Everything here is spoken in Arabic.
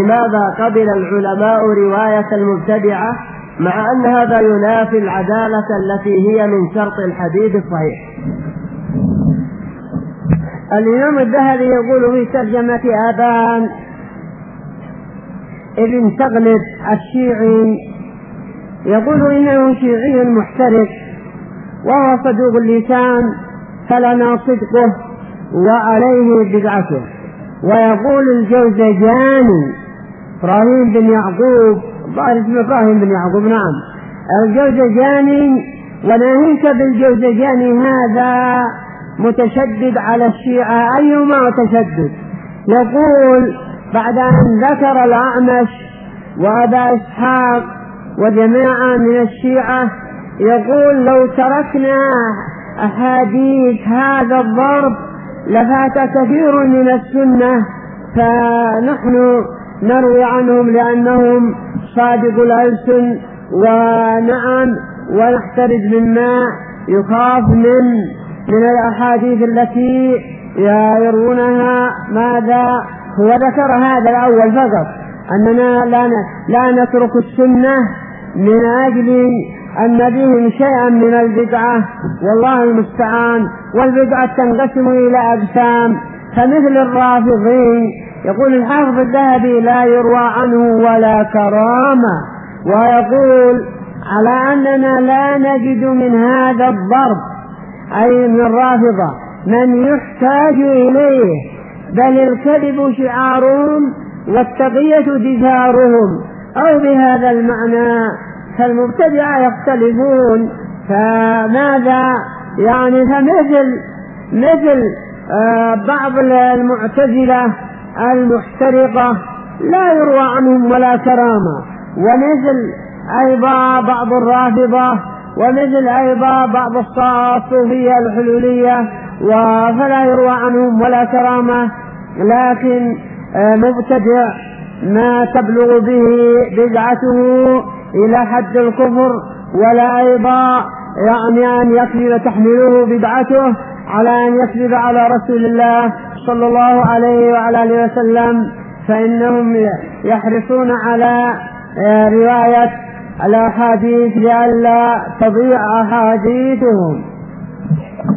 لماذا قبل العلماء رواية المبتدعة مع أن هذا ينافي العدالة التي هي من شرط الحديث الصحيح؟ الإمام الذهبي يقول في ترجمة آبان ابن تغلب الشيعي، يقول إنه شيعي محترف وهو صدوق اللسان فلنا صدقه وعليه بدعته. ويقول الجوزجاني إبراهيم بن يعقوب، ظاهر اسمه إبراهيم بن يعقوب، نعم الجوزجاني، وناهيك بالجوزجاني هذا متشدد على الشيعة أيما تشدد. يقول بعد أن ذكر الأعمش وأبا إسحاق وجماعة من الشيعة، يقول لو تركنا أحاديث هذا الضرب لفات كثير من السنة، فنحن نروي عنهم لأنهم صادق الألسن، ونعم ونحترز مما يخاف من الأحاديث التي يرونها. ماذا هو ذكر هذا الأول فقط، أننا لا نترك السنة من أجل أن بهم شيئا من البدعة، والله المستعان. والبدعة تنقسم إلى أقسام، فمثل الرافضين يقول الحافظ الذهبي لا يروى عنه ولا كرامة، ويقول على أننا لا نجد من هذا الضرب أي من الرافضة من يحتاج إليه، بل الكذب شعارهم والتقية جزارهم، أو بهذا المعنى فالمبتدعة يختلفون. فماذا يعني؟ فمثل بعض المعتزلة المحترقة لا يروى عنهم ولا كرامة، ومثل أيضا بعض الرافضة، ومثل أيضا بعض الصوفية الحلولية، فلا يروى عنهم ولا كرامة. لكن مبتدع ما تبلغ به بدعته إلى حد الكفر، ولا أيضا يعني أن يكذب تحمله بدعته على أن يكذب على رسول الله صلى الله عليه وعلى آله وسلم، فإنهم يحرصون على رواية الأحاديث لئلا تضيع أحاديثهم.